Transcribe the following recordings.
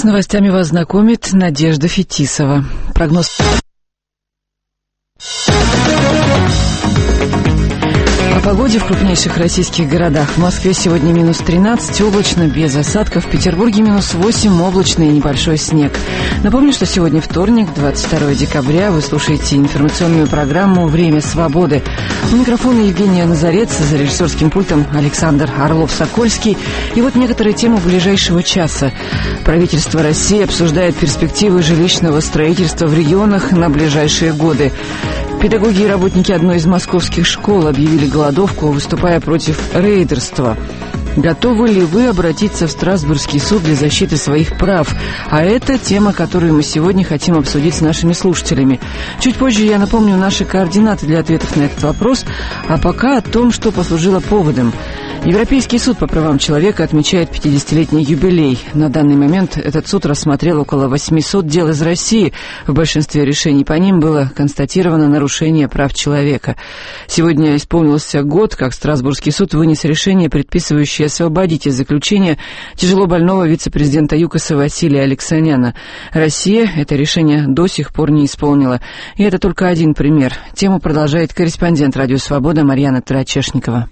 С новостями вас знакомит Надежда Фетисова. Прогноз. О погоде в крупнейших российских городах. В Москве сегодня минус 13, облачно, без осадков. В Петербурге минус 8, облачно и небольшой снег. Напомню, что сегодня вторник, 22 декабря. Вы слушаете информационную программу «Время свободы». У микрофона Евгения Назарец, за режиссерским пультом Александр Орлов-Сокольский. И вот некоторые темы ближайшего часа. Правительство России обсуждает перспективы жилищного строительства в регионах на ближайшие годы. Педагоги и работники одной из московских школ объявили голодовку, выступая против рейдерства. Готовы ли вы обратиться в Страсбургский суд для защиты своих прав? А это тема, которую мы сегодня хотим обсудить с нашими слушателями. Чуть позже я напомню наши координаты для ответов на этот вопрос, а пока о том, что послужило поводом. Европейский суд по правам человека отмечает 50-летний юбилей. На данный момент этот суд рассмотрел около 800 дел из России. В большинстве решений по ним было констатировано нарушение прав человека. Сегодня исполнился год, как Страсбургский суд вынес решение, предписывающее освободить из заключения тяжело больного вице-президента ЮКОСа Василия Алексаняна. Россия это решение до сих пор не исполнила. И это только один пример. Тему продолжает корреспондент «Радио Свобода» Марьяна Тарачешникова.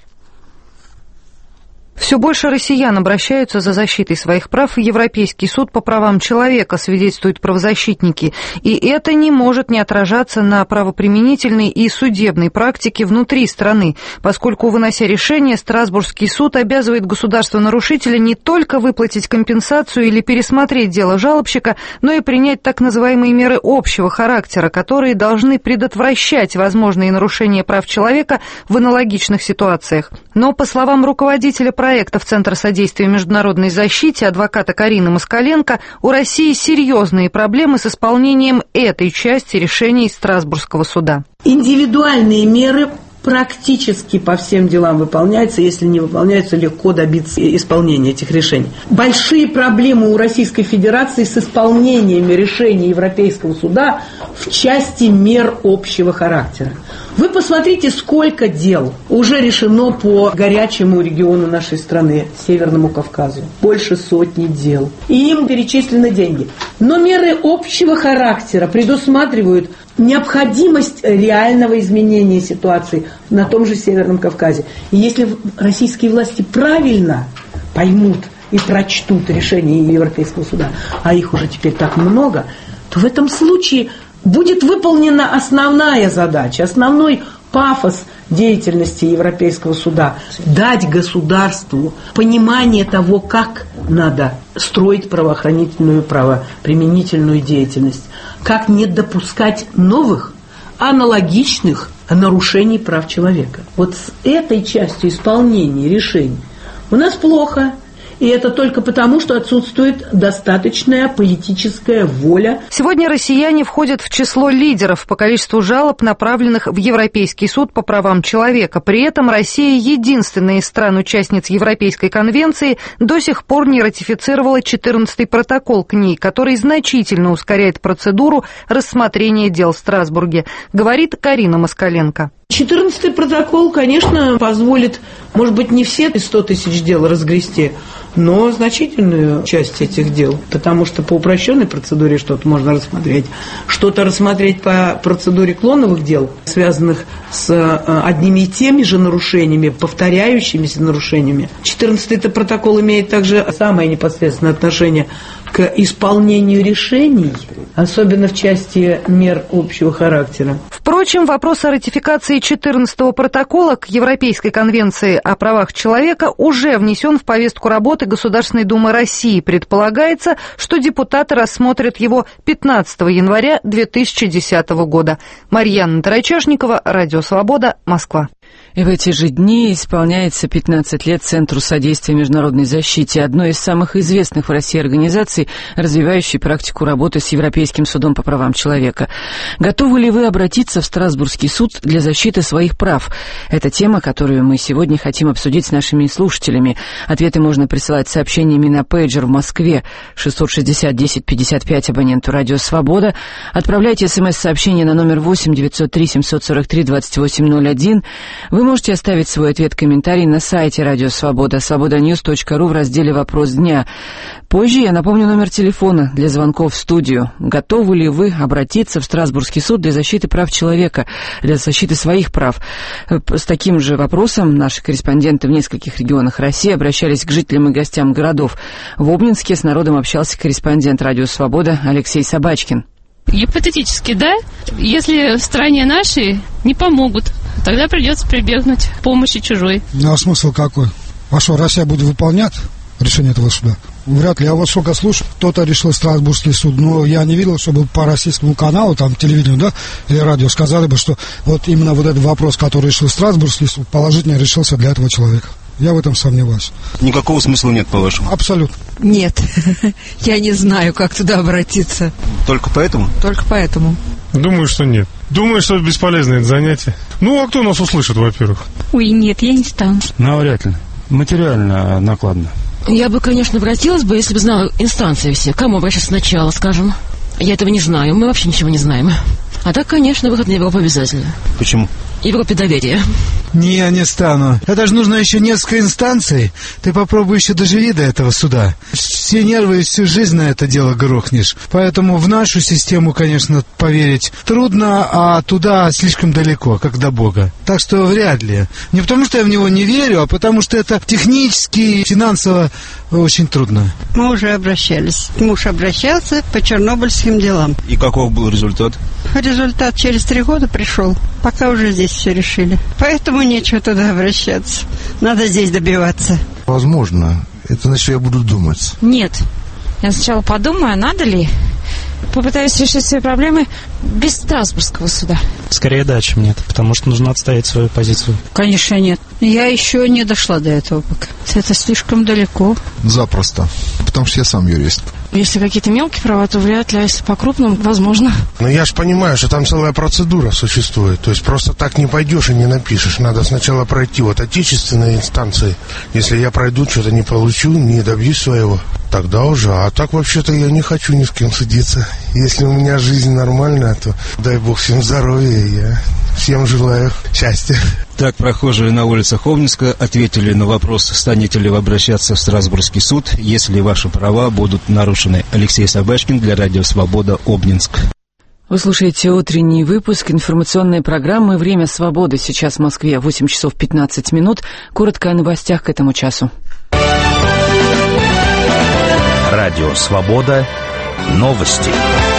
Все больше россиян обращаются за защитой своих прав в Европейский суд по правам человека, свидетельствуют правозащитники. И это не может не отражаться на правоприменительной и судебной практике внутри страны, поскольку, вынося решение, Страсбургский суд обязывает государство-нарушителя не только выплатить компенсацию или пересмотреть дело жалобщика, но и принять так называемые меры общего характера, которые должны предотвращать возможные нарушения прав человека в аналогичных ситуациях. Но, по словам руководителя проектов Центра содействия международной защите адвоката Карины Москаленко, у России серьезные проблемы с исполнением этой части решений Страсбургского суда. Индивидуальные меры практически по всем делам выполняются, если не выполняются, легко добиться исполнения этих решений. Большие проблемы у Российской Федерации с исполнением решений Европейского суда в части мер общего характера. Вы посмотрите, сколько дел уже решено по горячему региону нашей страны, Северному Кавказу. Больше сотни дел. И им перечислены деньги. Но меры общего характера предусматривают необходимость реального изменения ситуации на том же Северном Кавказе. И если российские власти правильно поймут и прочтут решения Европейского суда, а их уже теперь так много, то в этом случае будет выполнена основная задача, основной пафос деятельности Европейского суда – дать государству понимание того, как надо строить правоохранительную, правоприменительную деятельность, как не допускать новых аналогичных нарушений прав человека. Вот с этой частью исполнения решений у нас плохо. И это только потому, что отсутствует достаточная политическая воля. Сегодня россияне входят в число лидеров по количеству жалоб, направленных в Европейский суд по правам человека. При этом Россия, единственная из стран-участниц Европейской конвенции, до сих пор не ратифицировала 14-й протокол к ней, который значительно ускоряет процедуру рассмотрения дел в Страсбурге, говорит Карина Москаленко. 14-й протокол, конечно, позволит, может быть, не все 100 тысяч дел разгрести, но значительную часть этих дел, потому что по упрощенной процедуре что-то можно рассмотреть, что-то рассмотреть по процедуре клоновых дел, связанных с одними и теми же нарушениями, повторяющимися нарушениями. 14-й протокол имеет также самое непосредственное отношение к исполнению решений, особенно в части мер общего характера. Впрочем, вопрос о ратификации 14-го протокола к Европейской конвенции о правах человека уже внесен в повестку работы Государственной Думы России. Предполагается, что депутаты рассмотрят его 15 января 2010 года. Марьяна Тарачешникова, Радио Свобода, Москва. И в эти же дни исполняется 15 лет Центру содействия международной защите, одной из самых известных в России организаций, развивающей практику работы с Европейским судом по правам человека. Готовы ли вы обратиться в Страсбургский суд для защиты своих прав? Это тема, которую мы сегодня хотим обсудить с нашими слушателями. Ответы можно присылать сообщениями на пейджер в Москве 660-1055 абоненту «Радио Свобода». Отправляйте смс-сообщение на номер 8 903 743 2801. В Вы можете оставить свой ответ-комментарий на сайте Радио Свобода, свободаньюс.ру в разделе «Вопрос дня». Позже я напомню номер телефона для звонков в студию. Готовы ли вы обратиться в Страсбургский суд для защиты прав человека, для защиты своих прав? С таким же вопросом наши корреспонденты в нескольких регионах России обращались к жителям и гостям городов. В Обнинске с народом общался корреспондент Радио Свобода Алексей Собачкин. Гипотетически, да. Если в стране нашей не помогут, тогда придется прибегнуть к помощи чужой. Ну а смысл какой? А что, Россия будет выполнять решение этого суда? Вряд ли. Я вот сколько слушал, кто-то решил Страсбургский суд, но я не видел, чтобы по российскому каналу, там, телевидению, да, или радио сказали бы, что вот именно вот этот вопрос, который решил Страсбургский суд, положительно решился для этого человека. Я в этом сомневаюсь. Никакого смысла нет, по-вашему? Абсолютно. Нет. Я не знаю, как туда обратиться. Только поэтому? Только поэтому. Думаю, что нет. Думаю, что это бесполезное занятие. Ну, а кто нас услышит, во-первых? Ой, нет, я не стану. Навряд ли. Материально накладно. Я бы, конечно, обратилась бы, если бы знала инстанции все. Кому обращаться сначала, скажем? Я этого не знаю, мы вообще ничего не знаем. А так, конечно, выход на Европу обязательно. Почему? Европе доверия. Не, я не стану. Это же нужно еще несколько инстанций. Ты попробуй еще доживи до этого суда. Все нервы и всю жизнь на это дело грохнешь. Поэтому в нашу систему, конечно, поверить трудно, а туда слишком далеко, как до Бога. Так что вряд ли. Не потому, что я в него не верю, а потому, что это технически, финансово очень трудно. Мы уже обращались. Муж обращался по чернобыльским делам. И каков был результат? Результат через 3 года пришел. Пока уже здесь все решили. Поэтому нечего туда обращаться. Надо здесь добиваться. Возможно. Это значит, я буду думать. Нет. Я сначала подумаю, надо ли. Попытаюсь решить свои проблемы без Страсбургского суда. Скорее да, чем нет, потому что нужно отстоять свою позицию. Конечно, нет. Я еще не дошла до этого пока. Это слишком далеко. Запросто. Потому что я сам юрист. Если какие-то мелкие права, то вряд ли, а если по крупным, возможно. Но я же понимаю, что там целая процедура существует. То есть просто так не пойдешь и не напишешь. Надо сначала пройти вот отечественные инстанции. Если я пройду, что-то не получу, не добьюсь своего, тогда уже. А так вообще-то я не хочу ни с кем судиться. Если у меня жизнь нормальная, то дай бог всем здоровья. Я всем желаю счастья. Так прохожие на улицах Обнинска ответили на вопрос, станете ли вы обращаться в Страсбургский суд, если ваши права будут нарушены. Алексей Собачкин для Радио Свобода, Обнинск. Вы слушаете утренний выпуск информационной программы «Время свободы». Сейчас в Москве 8 часов 15 минут. Коротко о новостях к этому часу. Радио Свобода. Новости.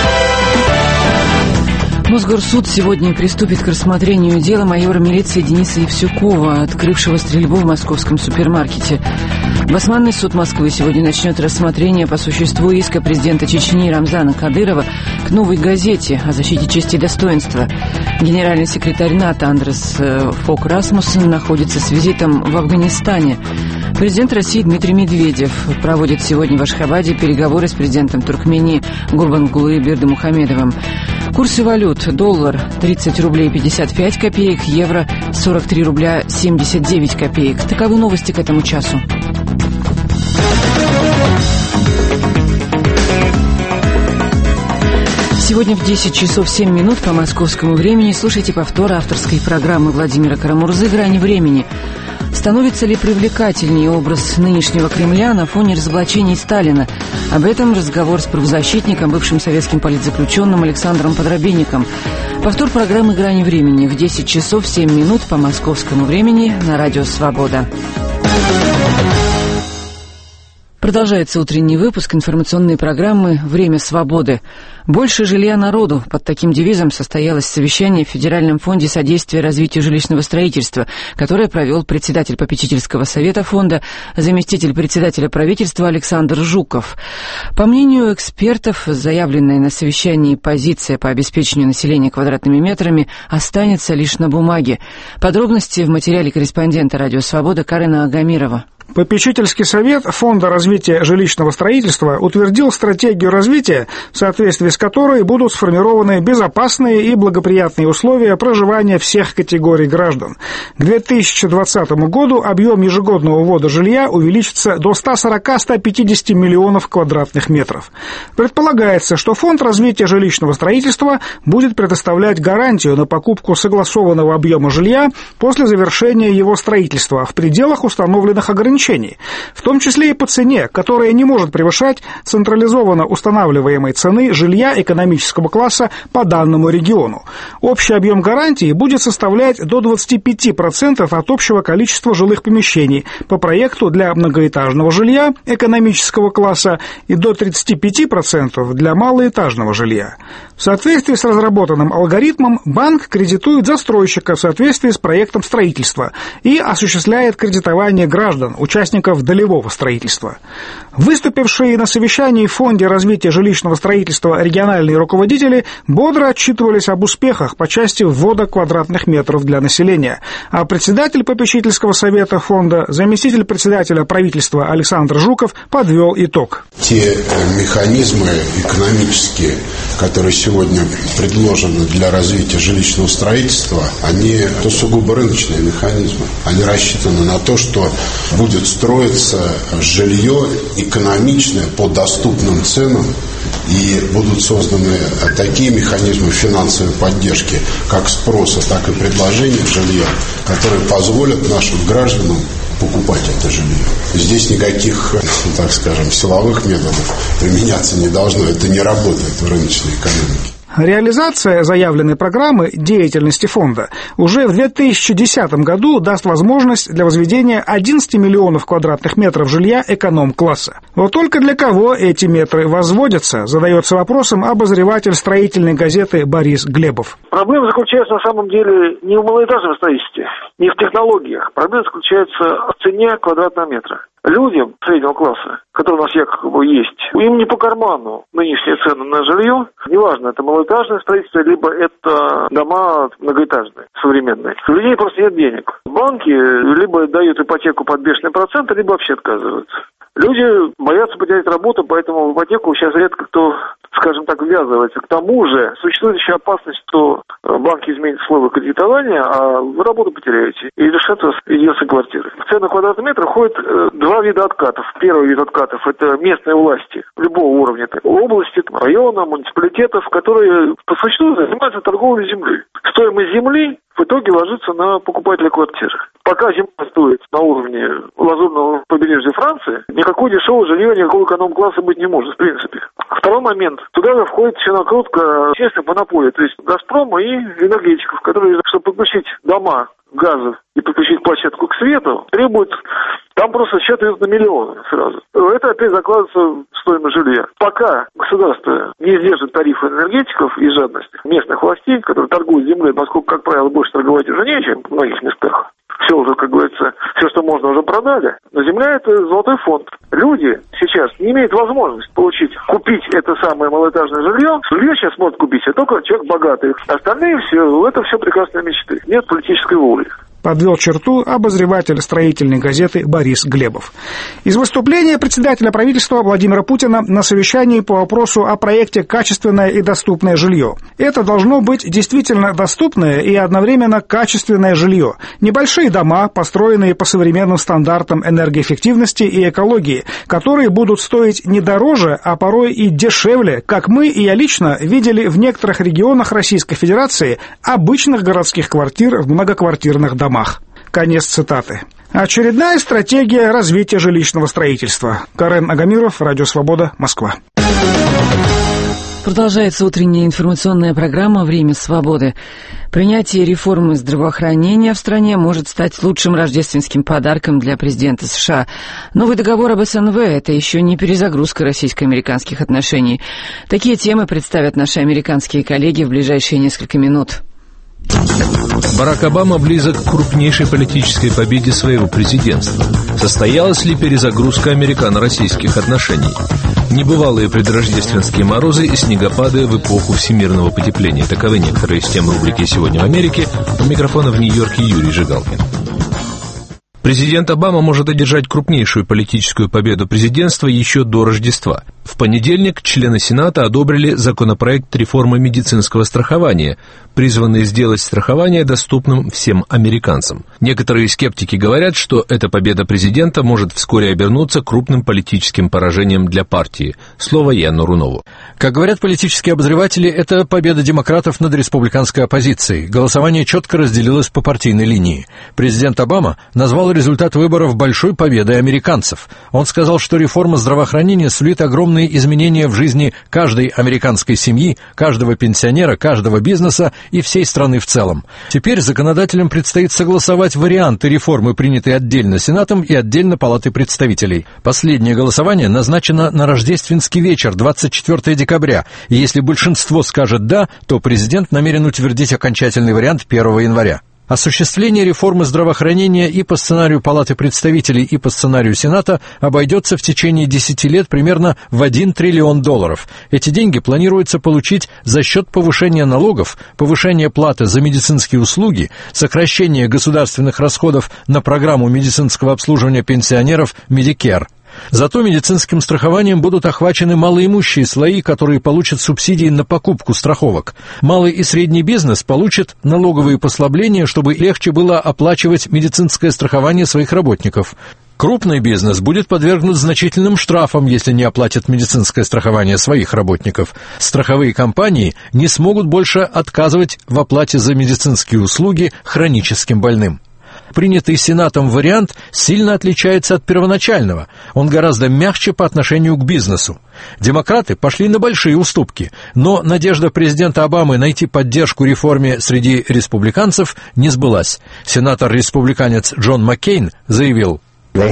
Мосгорсуд сегодня приступит к рассмотрению дела майора милиции Дениса Евсюкова, открывшего стрельбу в московском супермаркете. Басманный суд Москвы сегодня начнет рассмотрение по существу иска президента Чечни Рамзана Кадырова к «Новой газете» о защите чести и достоинства. Генеральный секретарь НАТО Андрес Фок Расмуссен находится с визитом в Афганистане. Президент России Дмитрий Медведев проводит сегодня в Ашхабаде переговоры с президентом Туркмении Гурбангулы Бердымухамедовым. Курсы валют: доллар 30 рублей 55 копеек, евро 43 рубля 79 копеек. Таковы новости к этому часу. Сегодня в 10 часов 7 минут по московскому времени слушайте повтор авторской программы Владимира Карамурзы «Грани времени». Становится ли привлекательнее образ нынешнего Кремля на фоне разоблачений Сталина? Об этом разговор с правозащитником, бывшим советским политзаключенным Александром Подробенником. Повтор программы «Грани времени» в 10 часов 7 минут по московскому времени на Радио Свобода. Продолжается утренний выпуск информационной программы «Время свободы». Больше жилья народу. Под таким девизом состоялось совещание в Федеральном фонде содействия развитию жилищного строительства, которое провел председатель попечительского совета фонда, заместитель председателя правительства Александр Жуков. По мнению экспертов, заявленная на совещании позиция по обеспечению населения квадратными метрами останется лишь на бумаге. Подробности в материале корреспондента «Радио Свобода» Карена Агамирова. Попечительский совет Фонда развития жилищного строительства утвердил стратегию развития, в соответствии с которой будут сформированы безопасные и благоприятные условия проживания всех категорий граждан. К 2020 году объем ежегодного ввода жилья увеличится до 140-150 миллионов квадратных метров. Предполагается, что Фонд развития жилищного строительства будет предоставлять гарантию на покупку согласованного объема жилья после завершения его строительства в пределах установленных ограничений, в том числе и по цене, которая не может превышать централизованно устанавливаемой цены жилья экономического класса по данному региону. Общий объем гарантии будет составлять до 25% от общего количества жилых помещений по проекту для многоэтажного жилья экономического класса и до 35% для малоэтажного жилья. В соответствии с разработанным алгоритмом банк кредитует застройщика в соответствии с проектом строительства и осуществляет кредитование граждан, участников долевого строительства. Выступившие на совещании в Фонде развития жилищного строительства региональные руководители бодро отчитывались об успехах по части ввода квадратных метров для населения, а председатель попечительского совета фонда, заместитель председателя правительства Александр Жуков подвел итог. Те механизмы экономические, которые сегодня предложены для развития жилищного строительства, они сугубо рыночные механизмы. Они рассчитаны на то, что будет строиться жилье экономичное по доступным ценам, и будут созданы такие механизмы финансовой поддержки, как спроса, так и предложения жилья, которые позволят нашим гражданам покупать это жилье. Здесь никаких, так скажем, силовых методов применяться не должно. Это не работает в рыночной экономике. Реализация заявленной программы деятельности фонда уже в 2010 году даст возможность для возведения 11 миллионов квадратных метров жилья эконом-класса. Вот только для кого эти метры возводятся, задается вопросом обозреватель строительной газеты Борис Глебов. Проблема заключается на самом деле не в малоэтажном строительстве, не в технологиях. Проблема заключается в цене квадратного метра. Людям среднего класса, которые у нас якобы есть, им не по карману нынешние цены на жилье. Неважно, это малоэтажное строительство, либо это дома многоэтажные, современные. У людей просто нет денег. Банки либо дают ипотеку под бешеные проценты, либо вообще отказываются. Люди боятся потерять работу, поэтому в ипотеку сейчас редко кто, скажем так, ввязывается. К тому же существует еще опасность, что банки изменят условия кредитования, а вы работу потеряете и лишатся единственной квартиры. В цену квадратного метра входит два вида откатов. Первый вид откатов – это местные власти любого уровня, области, района, муниципалитетов, которые по существу занимаются торговлей землей. Стоимость земли в итоге ложится на покупателя квартиры. Пока земля стоит на уровне лазурного побережья Франции, никакого дешевого жилья, никакого эконом-класса быть не может, в принципе. Второй момент. Туда входит вся накрутка честной монополии, то есть «Газпрома» и энергетиков, которые, чтобы подключить дома газа и подключить площадку к свету, требуют, там просто счет идет на миллионы сразу. Это опять закладывается в стоимость жилья. Пока государство не сдержит тарифы энергетиков и жадность местных властей, которые торгуют землей, поскольку, как правило, больше торговать уже нечем в многих местах. Все уже, как говорится, все, что можно, уже продали. Но земля – это золотой фонд. Люди сейчас не имеют возможности купить это самое малоэтажное жилье. Жилье сейчас может купить только человек богатый. Остальные это все прекрасные мечты. Нет политической воли. Подвел черту обозреватель строительной газеты Борис Глебов. Из выступления председателя правительства Владимира Путина на совещании по вопросу о проекте «Качественное и доступное жилье». Это должно быть действительно доступное и одновременно качественное жилье. Небольшие дома, построенные по современным стандартам энергоэффективности и экологии, которые будут стоить не дороже, а порой и дешевле, как мы и я лично видели в некоторых регионах Российской Федерации обычных городских квартир в многоквартирных домах. Конец цитаты. Очередная стратегия развития жилищного строительства. Карен Агамиров, Радио Свобода, Москва. Продолжается утренняя информационная программа «Время свободы». Принятие реформы здравоохранения в стране может стать лучшим рождественским подарком для президента США. Новый договор об СНВ – это еще не перезагрузка российско-американских отношений. Такие темы представят наши американские коллеги в ближайшие несколько минут. Барак Обама близок к крупнейшей политической победе своего президентства. Состоялась ли перезагрузка американо-российских отношений? Небывалые предрождественские морозы и снегопады в эпоху всемирного потепления. Таковы некоторые из тем рубрики «Сегодня в Америке». У микрофона в Нью-Йорке Юрий Жигалкин. Президент Обама может одержать крупнейшую политическую победу президентства еще до Рождества. В понедельник члены Сената одобрили законопроект реформы медицинского страхования, призванный сделать страхование доступным всем американцам. Некоторые скептики говорят, что эта победа президента может вскоре обернуться крупным политическим поражением для партии. Слово Яну Рунову. Как говорят политические обозреватели, это победа демократов над республиканской оппозицией. Голосование четко разделилось по партийной линии. Президент Обама назвал результат выборов большой победой американцев. Он сказал, что реформа здравоохранения сулит огромные изменения в жизни каждой американской семьи, каждого пенсионера, каждого бизнеса и всей страны в целом. Теперь законодателям предстоит согласовать варианты реформы, принятые отдельно Сенатом и отдельно Палатой представителей. Последнее голосование назначено на рождественский вечер, 24 декабря, и если большинство скажет «да», то президент намерен утвердить окончательный вариант 1 января. Осуществление реформы здравоохранения и по сценарию Палаты представителей, и по сценарию Сената обойдется в течение 10 лет примерно в $1 триллион. Эти деньги планируется получить за счет повышения налогов, повышения платы за медицинские услуги, сокращения государственных расходов на программу медицинского обслуживания пенсионеров Medicare. Зато медицинским страхованием будут охвачены малоимущие слои, которые получат субсидии на покупку страховок. Малый и средний бизнес получат налоговые послабления, чтобы легче было оплачивать медицинское страхование своих работников. Крупный бизнес будет подвергнут значительным штрафам, если не оплатит медицинское страхование своих работников. Страховые компании не смогут больше отказывать в оплате за медицинские услуги хроническим больным. Принятый Сенатом вариант сильно отличается от первоначального. Он гораздо мягче по отношению к бизнесу. Демократы пошли на большие уступки, но надежда президента Обамы найти поддержку реформе среди республиканцев не сбылась. Сенатор-республиканец Джон Маккейн заявил: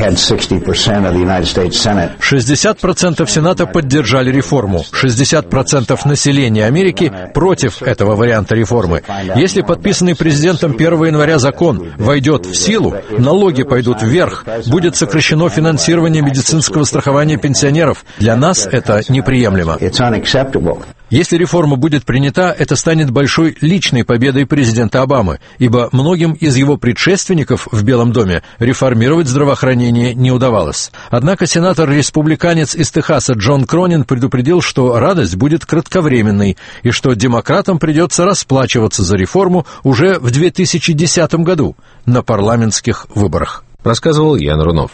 60% Сената поддержали реформу, 60% населения Америки против этого варианта реформы. Если подписанный президентом 1 января закон войдет в силу, налоги пойдут вверх, будет сокращено финансирование медицинского страхования пенсионеров. Для нас это неприемлемо. Если реформа будет принята, это станет большой личной победой президента Обамы, ибо многим из его предшественников в Белом доме реформировать здравоохранение не удавалось. Однако сенатор-республиканец из Техаса Джон Кронин предупредил, что радость будет кратковременной и что демократам придется расплачиваться за реформу уже в 2010 году на парламентских выборах. Рассказывал Ян Рунов.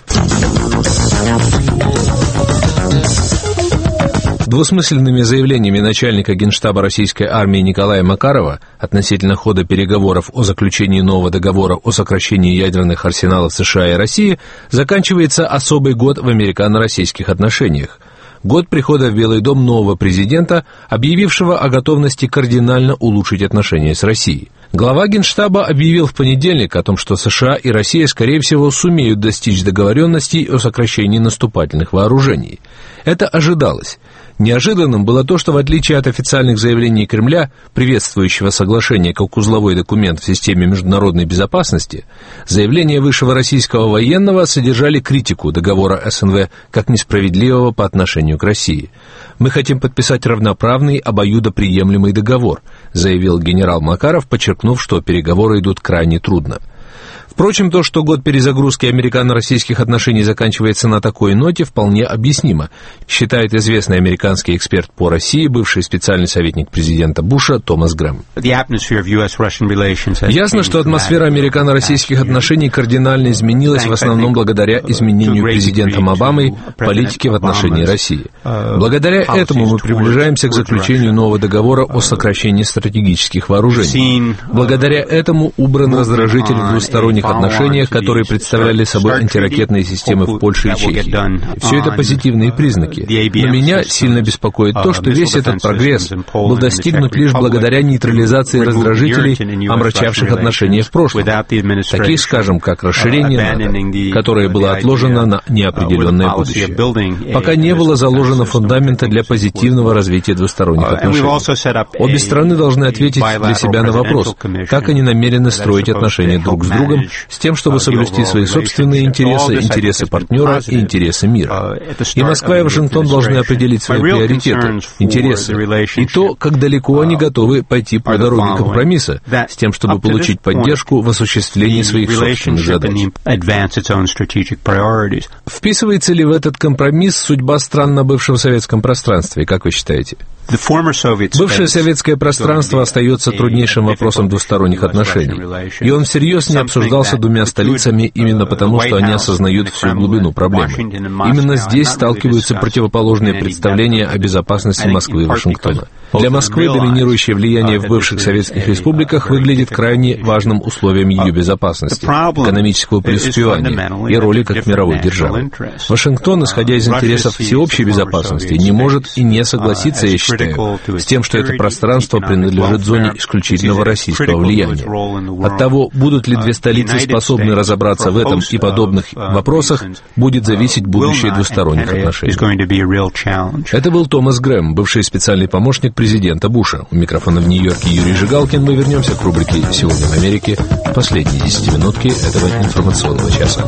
Двусмысленными заявлениями начальника Генштаба российской армии Николая Макарова относительно хода переговоров о заключении нового договора о сокращении ядерных арсеналов США и России заканчивается особый год в американо-российских отношениях. Год прихода в Белый дом нового президента, объявившего о готовности кардинально улучшить отношения с Россией. Глава Генштаба объявил в понедельник о том, что США и Россия, скорее всего, сумеют достичь договоренностей о сокращении наступательных вооружений. Это ожидалось. Неожиданным было то, что в отличие от официальных заявлений Кремля, приветствующего соглашение как узловой документ в системе международной безопасности, заявления высшего российского военного содержали критику договора СНВ как несправедливого по отношению к России. «Мы хотим подписать равноправный, обоюдоприемлемый договор», заявил генерал Макаров, подчеркнув, что переговоры идут крайне трудно. Впрочем, то, что год перезагрузки американо-российских отношений заканчивается на такой ноте, вполне объяснимо, считает известный американский эксперт по России, бывший специальный советник президента Буша Томас Грэм. Ясно, что атмосфера американо-российских отношений кардинально изменилась в основном благодаря изменению президентом Обамой политики в отношении России. Благодаря этому мы приближаемся к заключению нового договора о сокращении стратегических вооружений. Благодаря этому убран раздражитель в двусторонних отношениях, которые представляли собой антиракетные системы в Польше и Чехии. Все это позитивные признаки. Но меня сильно беспокоит то, что весь этот прогресс был достигнут лишь благодаря нейтрализации раздражителей, омрачавших отношения в прошлом, таких, скажем, как расширение НАТО, которое было отложено на неопределенное будущее. Пока не было заложено фундамента для позитивного развития двусторонних отношений. Обе страны должны ответить для себя на вопрос, как они намерены строить отношения друг с другом с тем, чтобы соблюсти свои собственные интересы, интересы партнера и интересы мира. И Москва и Вашингтон должны определить свои приоритеты, интересы, и то, как далеко они готовы пойти по дороге компромисса, с тем, чтобы получить поддержку в осуществлении своих собственных задач. Вписывается ли в этот компромисс судьба стран на бывшем советском пространстве, как вы считаете? Бывшее советское пространство остается труднейшим вопросом двусторонних отношений, и он всерьез не обсуждался двумя столицами именно потому, что они осознают всю глубину проблемы. Именно здесь сталкиваются противоположные представления о безопасности Москвы и Вашингтона. Для Москвы доминирующее влияние в бывших советских республиках выглядит крайне важным условием ее безопасности, экономического преуспевания и роли как мировой державы. Вашингтон, исходя из интересов всеобщей безопасности, не может и не согласиться, я считаю, с тем, что это пространство принадлежит зоне исключительного российского влияния. От того, будут ли две столицы способны разобраться в этом и подобных вопросах, будет зависеть будущее двусторонних отношений. Это был Томас Грэм, бывший специальный помощник президента Буша. У микрофона в Нью-Йорке Юрий Жигалкин. Мы вернемся к рубрике «Сегодня в Америке» в последние 10-минутки этого информационного часа.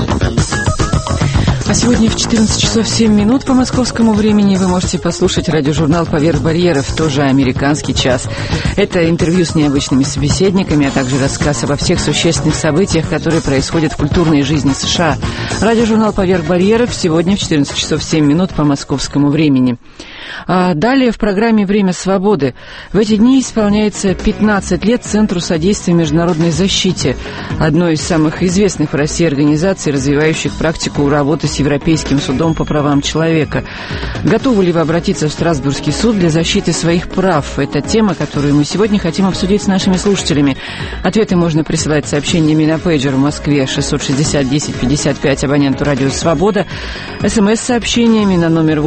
А сегодня в 14 часов 7 минут по московскому времени вы можете послушать радиожурнал «Поверх барьеров», тоже американский час. Это интервью с необычными собеседниками, а также рассказ обо всех существенных событиях, которые происходят в культурной жизни США. Радиожурнал «Поверх барьеров» сегодня в 14 часов 7 минут по московскому времени. А далее в программе «Время свободы». В эти дни исполняется 15 лет Центру содействия международной защите, одной из самых известных в России организаций, развивающих практику работы с Европейским судом по правам человека. Готовы ли вы обратиться в Страсбургский суд для защиты своих прав? Это тема, которую мы сегодня хотим обсудить с нашими слушателями. Ответы можно присылать сообщениями на пейджер в Москве 660-10-55 абоненту «Радио Свобода», СМС-сообщениями на номер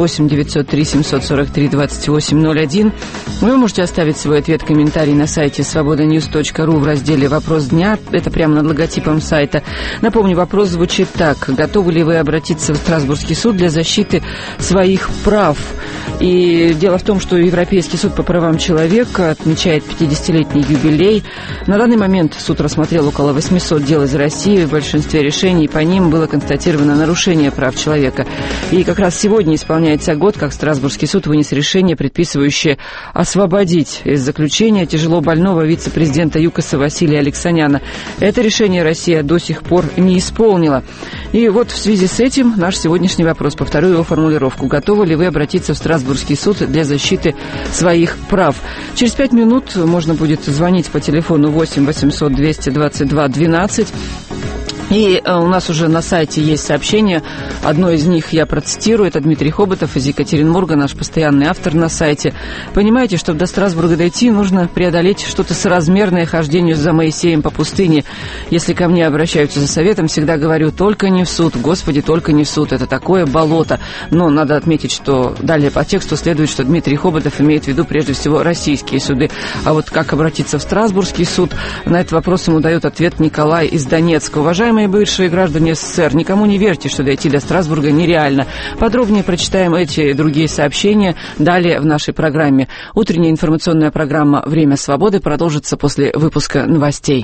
8-903-743-28-01. Вы можете оставить свой ответ, комментарий на сайте свободаnews.ru в разделе «Вопрос дня». Это прямо над логотипом сайта. Напомню, вопрос звучит так. Готовы ли вы обратиться в Страсбургский суд для защиты своих прав? И дело в том, что Европейский суд по правам человека отмечает 50-летний юбилей. На данный момент суд рассмотрел около 800 дел из России. В большинстве решений по ним было констатировано нарушение прав человека. И как раз сегодня исполняется год, как Страсбургский суд вынес решение, предписывающее освободить из заключения тяжело больного вице-президента ЮКОСа Василия Алексаняна. Это решение Россия до сих пор не исполнила. И вот в связи с этим наш сегодняшний вопрос. Повторю его формулировку. Готовы ли вы обратиться в Страсбургский суд для защиты своих прав? Через 5 минут можно будет звонить по телефону 8 800 222 12. И у нас уже на сайте есть сообщение. Одно из них я процитирую. Это Дмитрий Хоботов из Екатеринбурга, наш постоянный автор на сайте. Понимаете, чтобы до Страсбурга дойти, нужно преодолеть что-то соразмерное хождению за Моисеем по пустыне. Если ко мне обращаются за советом, всегда говорю: только не в суд, Господи, только не в суд. Это такое болото. Но надо отметить, что далее по тексту следует, что Дмитрий Хоботов имеет в виду прежде всего российские суды. А вот как обратиться в Страсбургский суд, на этот вопрос ему дает ответ Николай из Донецка. Уважаемые бывшие граждане СССР, никому не верьте, что дойти до Страсбурга нереально. Подробнее прочитаем эти и другие сообщения далее в нашей программе. Утренняя информационная программа «Время свободы» продолжится после выпуска новостей.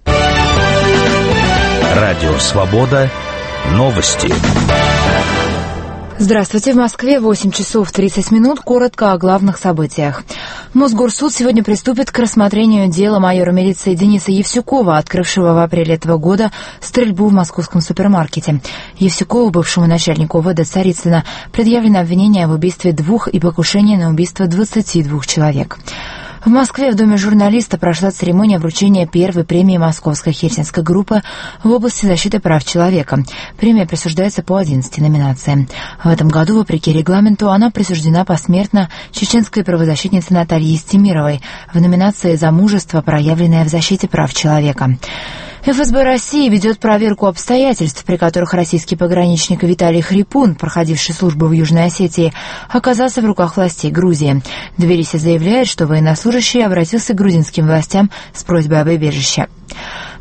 Радио «Свобода». Новости. Здравствуйте. В Москве 8 часов 30 минут. Коротко о главных событиях. Мосгорсуд сегодня приступит к рассмотрению дела майора милиции Дениса Евсюкова, открывшего в апреле этого года стрельбу в московском супермаркете. Евсюкову, бывшему начальнику ОВД Царицына, предъявлено обвинение в убийстве 2 и покушении на убийство 22 человек. В Москве в Доме журналиста прошла церемония вручения первой премии Московской Хельсинской группы в области защиты прав человека. Премия присуждается по 11 номинациям. В этом году, вопреки регламенту, она присуждена посмертно чеченской правозащитнице Наталье Истемировой в номинации «За мужество, проявленное в защите прав человека». ФСБ России ведет проверку обстоятельств, при которых российский пограничник Виталий Хрипун, проходивший службу в Южной Осетии, оказался в руках властей Грузии. Тбилиси заявляет, что военнослужащий обратился к грузинским властям с просьбой об убежище.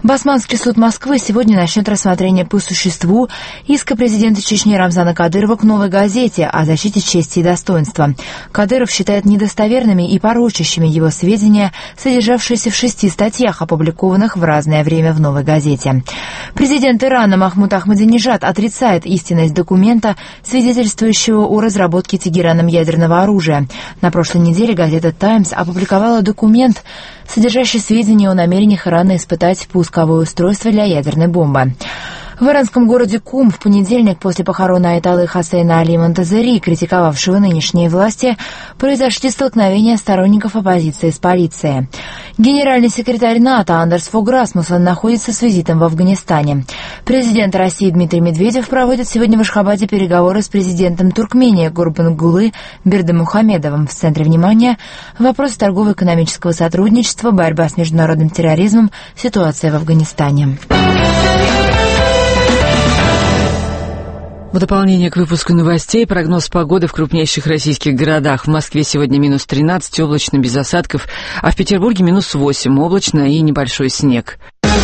Басманский суд Москвы сегодня начнет рассмотрение по существу иска президента Чечни Рамзана Кадырова к «Новой газете» о защите чести и достоинства. Кадыров считает недостоверными и порочащими его сведения, содержавшиеся в 6 статьях, опубликованных в разное время в «Новой газете». Президент Ирана Махмуд Ахмадинежад отрицает истинность документа, свидетельствующего о разработке Тегераном ядерного оружия. На прошлой неделе газета «Таймс» опубликовала документ, содержащий сведения о намерениях Ирана испытать пусковое устройство для ядерной бомбы. В иранском городе Кум в понедельник после похорон Айталы Хосейна Али Монтазери, критиковавшего нынешние власти, произошли столкновения сторонников оппозиции с полицией. Генеральный секретарь НАТО Андерс Фог Расмуссен находится с визитом в Афганистане. Президент России Дмитрий Медведев проводит сегодня в Ашхабаде переговоры с президентом Туркмении Гурбангулы Бердымухамедовым. В центре внимания вопросы торгово-экономического сотрудничества, борьба с международным терроризмом, ситуация в Афганистане. В дополнение к выпуску новостей прогноз погоды в крупнейших российских городах. В Москве сегодня минус 13, облачно без осадков, а в Петербурге минус 8, облачно и небольшой снег.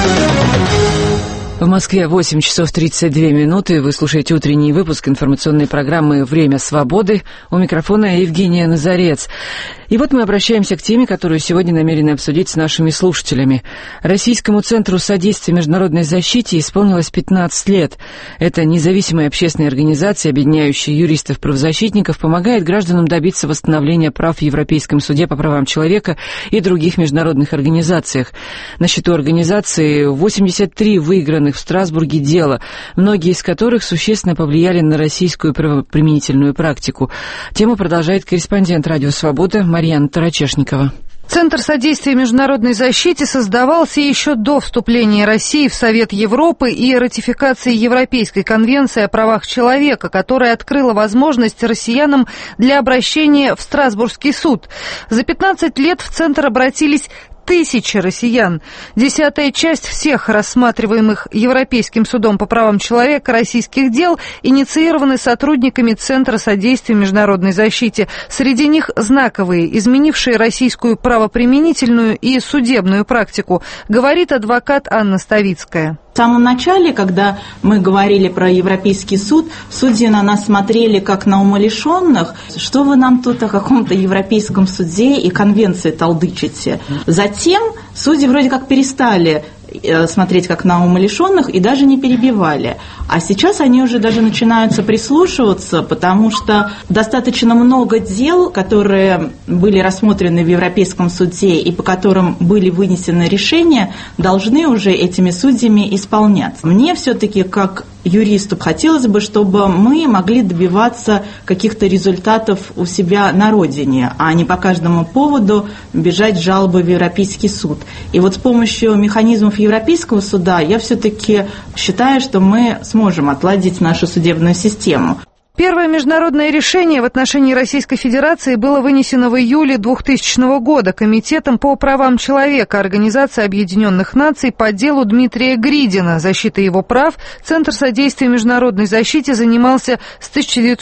В Москве 8 часов 32 минуты. Вы слушаете утренний выпуск информационной программы «Время свободы». У микрофона Евгения Назарец. И вот мы обращаемся к теме, которую сегодня намерены обсудить с нашими слушателями. Российскому центру содействия международной защите исполнилось 15 лет. Это независимая общественная организация, объединяющая юристов-правозащитников, помогает гражданам добиться восстановления прав в Европейском суде по правам человека и других международных организациях. На счету организации 83 выигранных в Страсбурге дела, многие из которых существенно повлияли на российскую правоприменительную практику. Тему продолжает корреспондент «Радио Свобода» Марьяна Тарачешникова. Центр содействия международной защите создавался еще до вступления России в Совет Европы и ратификации Европейской конвенции о правах человека, которая открыла возможность россиянам для обращения в Страсбургский суд. За 15 лет в Центр обратились тысячи россиян. 10-я часть всех рассматриваемых Европейским судом по правам человека российских дел инициированы сотрудниками Центра содействия международной защите. Среди них знаковые, изменившие российскую правоприменительную и судебную практику, говорит адвокат Анна Ставицкая. В самом начале, когда мы говорили про Европейский суд, судьи на нас смотрели как на умалишенных. Что вы нам тут о каком-то Европейском суде и конвенции толдычите? Затем судьи вроде как перестали смотреть как на умалишенных и даже не перебивали. А сейчас они уже даже начинаются прислушиваться, потому что достаточно много дел, которые были рассмотрены в Европейском суде и по которым были вынесены решения, должны уже этими судьями исполняться. Мне все-таки как юристу хотелось бы, чтобы мы могли добиваться каких-то результатов у себя на родине, а не по каждому поводу бежать жалобы в Европейский суд. И вот с помощью механизмов Европейского суда я все-таки считаю, что мы сможем отладить нашу судебную систему. Первое международное решение в отношении Российской Федерации было вынесено в июле 2000 года Комитетом по правам человека Организации Объединенных Наций по делу Дмитрия Гридина. Защитой его прав Центр содействия международной защите занимался с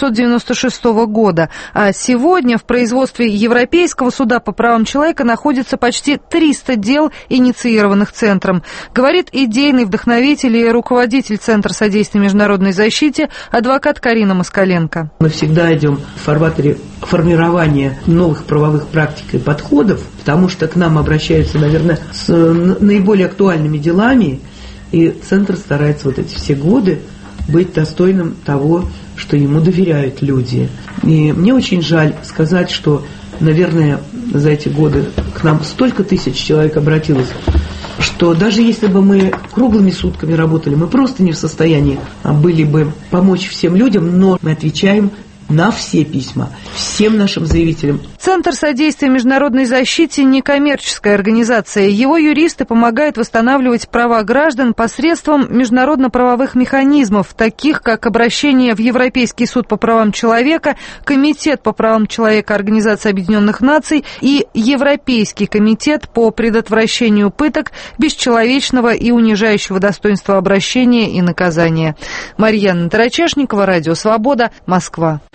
1996 года. А сегодня в производстве Европейского суда по правам человека находится почти 300 дел, инициированных Центром. Говорит идейный вдохновитель и руководитель Центра содействия международной защите адвокат Карина Москаленко. Мы всегда идем в формате формирования новых правовых практик и подходов, потому что к нам обращаются, наверное, с наиболее актуальными делами, и Центр старается вот эти все годы быть достойным того, что ему доверяют люди. И мне очень жаль сказать, что, наверное, за эти годы к нам столько тысяч человек обратилось, что даже если бы мы круглыми сутками работали, мы просто не в состоянии были бы помочь всем людям, но мы отвечаем на все письма, всем нашим заявителям. Центр содействия международной защите – некоммерческая организация. Его юристы помогают восстанавливать права граждан посредством международно-правовых механизмов, таких как обращение в Европейский суд по правам человека, Комитет по правам человека Организации Объединенных Наций и Европейский комитет по предотвращению пыток, бесчеловечного и унижающего достоинства обращения и наказания. Марьяна Тарачешникова, Радио Свобода, Москва.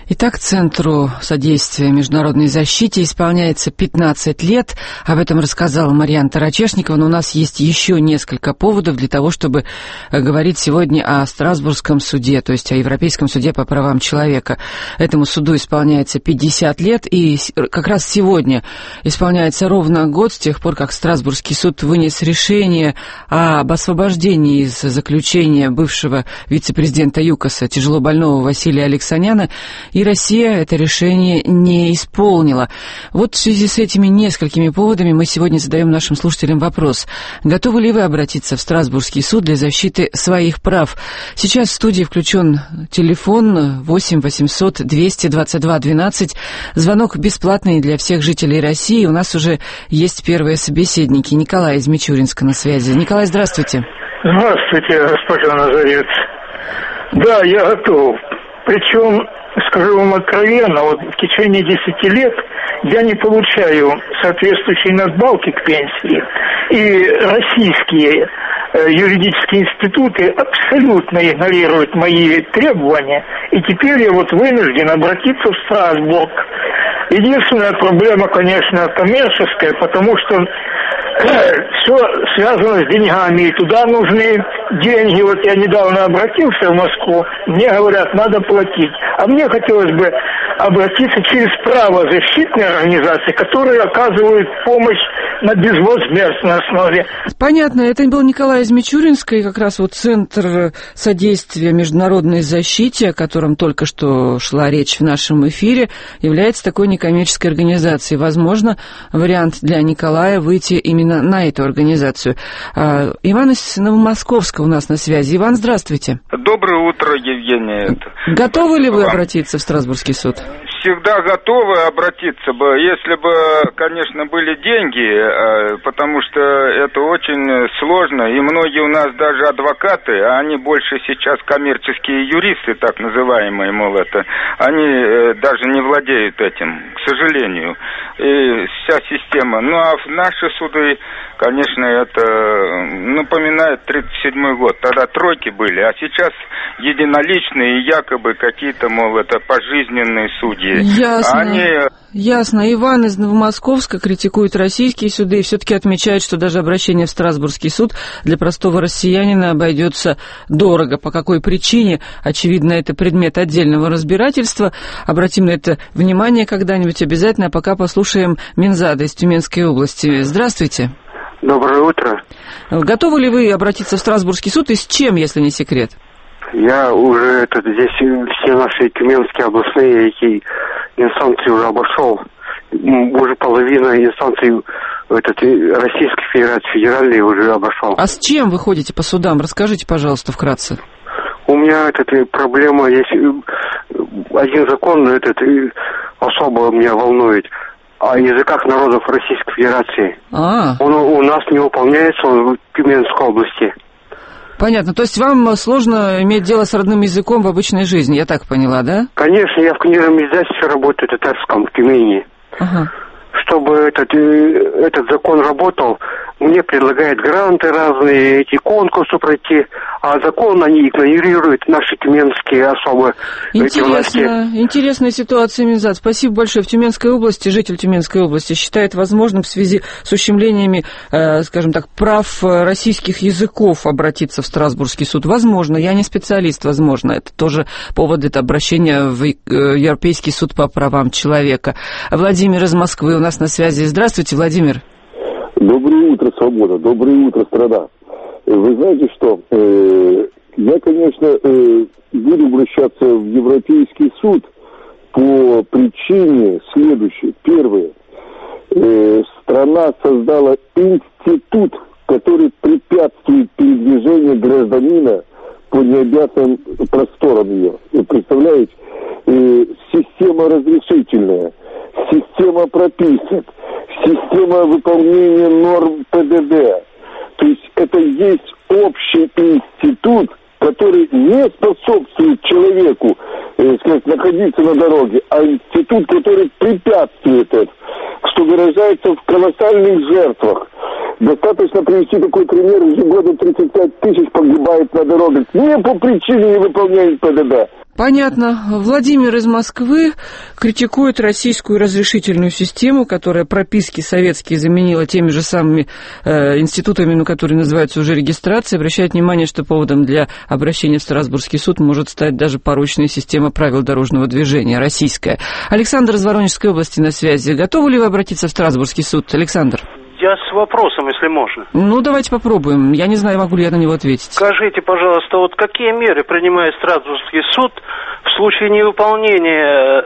Итак, Центру содействия международной защите исполняется 15 лет. Об этом рассказала Марьяна Тарачешникова. Но у нас есть еще несколько поводов для того, чтобы говорить сегодня о Страсбургском суде, то есть о Европейском суде по правам человека. Этому суду исполняется 50 лет, и как раз сегодня исполняется ровно год с тех пор, как Страсбургский суд вынес решение об освобождении из заключения бывшего вице-президента ЮКОСа, тяжелобольного Василия Алексаняна, и Россия это решение не исполнила. Вот в связи с этими несколькими поводами мы сегодня задаем нашим слушателям вопрос. Готовы ли вы обратиться в Страсбургский суд для защиты своих прав? Сейчас в студии включен телефон 8 800 222 12. Звонок бесплатный для всех жителей России. У нас уже есть первые собеседники. Николай из Мичуринска на связи. Николай, здравствуйте. Здравствуйте, госпожа Назарец. Да, я готов. Причем, скажу вам откровенно, вот в течение 10 лет я не получаю соответствующей надбавки к пенсии. И российские юридические институты абсолютно игнорируют мои требования. И теперь я вот вынужден обратиться в Страсбург. Единственная проблема, конечно, коммерческая, потому что все связано с деньгами, и туда нужны деньги. Вот я недавно обратился в Москву, мне говорят, надо платить. А мне хотелось бы обратиться через правозащитные организации, которые оказывают помощь на безвозмездной основе. Понятно, это был Николай из Мичуринска, и как раз вот Центр содействия международной защите, о котором только что шла речь в нашем эфире, является такой некоммерческой организацией. Возможно, вариант для Николая выйти именно на эту организацию. Иван из Новомосковска у нас на связи. Иван, здравствуйте. Доброе утро, Евгения. Готовы ли вы обратиться в Страсбургский суд? Всегда готовы обратиться бы, если бы, конечно, были деньги, потому что это очень сложно, и многие у нас даже адвокаты, а они больше сейчас коммерческие юристы, так называемые, мол, это, они даже не владеют этим, к сожалению, и вся система. Ну, а наши суды, конечно, это напоминает 37-й год, тогда тройки были, а сейчас единоличные и якобы какие-то, мол, это пожизненные судьи. Ясно. Ясно. Иван из Новомосковска критикует российские суды и все-таки отмечает, что даже обращение в Страсбургский суд для простого россиянина обойдется дорого. По какой причине? Очевидно, это предмет отдельного разбирательства. Обратим на это внимание когда-нибудь обязательно. А пока послушаем Минзада из Тюменской области. Здравствуйте. Доброе утро. Готовы ли вы обратиться в Страсбургский суд и с чем, если не секрет? Я уже здесь все наши тюменские областные эти инстанции уже обошел. Уже половина инстанций Российской Федерации федеральной уже обошел. А с чем вы ходите по судам? Расскажите, пожалуйста, вкратце. У меня проблема есть. Один закон особо меня волнует. О языках народов Российской Федерации. Он у нас не выполняется, он в Тюменской области. Понятно. То есть вам сложно иметь дело с родным языком в обычной жизни, я так поняла, да? Конечно, я в книжном издательстве работаю, татарском, в Тюмени. Ага. Чтобы этот закон работал, мне предлагают гранты разные, эти конкурсы пройти, а закон они игнорируют, наши тюменские особо. Интересная ситуация, Минзад. Спасибо большое. В Тюменской области, житель Тюменской области считает возможным в связи с ущемлениями, скажем так, прав российских языков обратиться в Страсбургский суд. Возможно, я не специалист, возможно. Это тоже повод для обращения в Европейский суд по правам человека. Владимир из Москвы у нас на связи. Здравствуйте, Владимир. Доброе утро, свобода. Доброе утро, страна. Вы знаете что? Я, конечно, буду обращаться в Европейский суд по причине следующей. Первое. Страна создала институт, который препятствует передвижению гражданина по необъятным просторам ее. Вы представляете? Система разрешительная, система прописок, система выполнения норм ПДД. То есть это есть общий институт, который не способствует человеку находиться на дороге, а институт, который препятствует это, что выражается в колоссальных жертвах. Достаточно привести такой пример. Ежегодно 35 тысяч погибает на дорогах не по причине невыполнения ПДД. Понятно. Владимир из Москвы критикует российскую разрешительную систему, которая прописки советские заменила теми же самыми институтами, которые называются уже регистрацией. Обращает внимание, что поводом для обращения в Страсбургский суд может стать даже порочная система правил дорожного движения, российская. Александр из Воронежской области на связи. Готовы ли вы обратиться в Страсбургский суд, Александр? Я с вопросом, если можно. Ну, давайте попробуем. Я не знаю, могу ли я на него ответить. Скажите, пожалуйста, вот какие меры принимает Страсбургский суд в случае невыполнения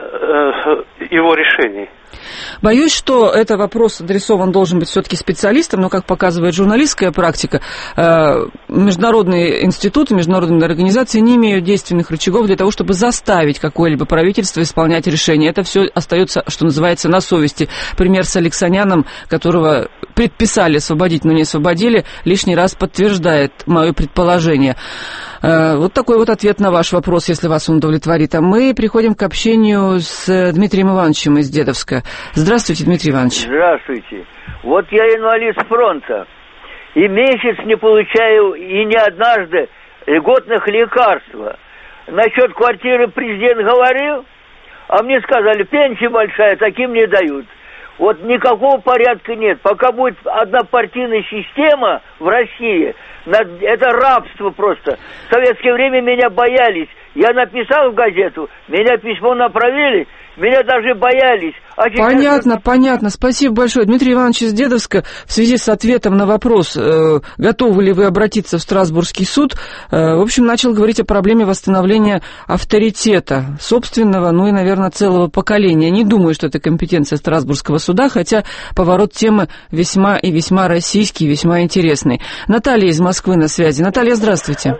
его решений? Боюсь, что этот вопрос адресован должен быть все-таки специалистам, но, как показывает журналистская практика, международные институты, международные организации не имеют действенных рычагов для того, чтобы заставить какое-либо правительство исполнять решение. Это все остается, что называется, на совести. Пример с Алексаняном, которого предписали освободить, но не освободили, лишний раз подтверждает мое предположение. Вот такой вот ответ на ваш вопрос, если вас он удовлетворит. А мы приходим к общению с Дмитрием Ивановичем из Дедовска. Здравствуйте, Дмитрий Иванович. Здравствуйте. Вот я инвалид с фронта, и месяц не получаю, и не однажды, льготных лекарств. Насчет квартиры президент говорил, а мне сказали, пенсия большая, таким не дают. Вот никакого порядка нет. Пока будет однопартийная система в России, это рабство просто. В советское время меня боялись. Я написал в газету, меня письмо направили, меня даже боялись. А сейчас... Понятно. Спасибо большое. Дмитрий Иванович из Дедовска в связи с ответом на вопрос, готовы ли вы обратиться в Страсбургский суд, в общем, начал говорить о проблеме восстановления авторитета собственного, ну и, наверное, целого поколения. Не думаю, что это компетенция Страсбургского суда, хотя поворот темы весьма и весьма российский, весьма интересный. Наталья из Москвы на связи. Наталья, здравствуйте.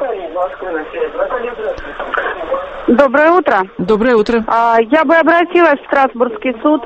Доброе утро. Доброе утро. Я бы обратилась в Страсбургский суд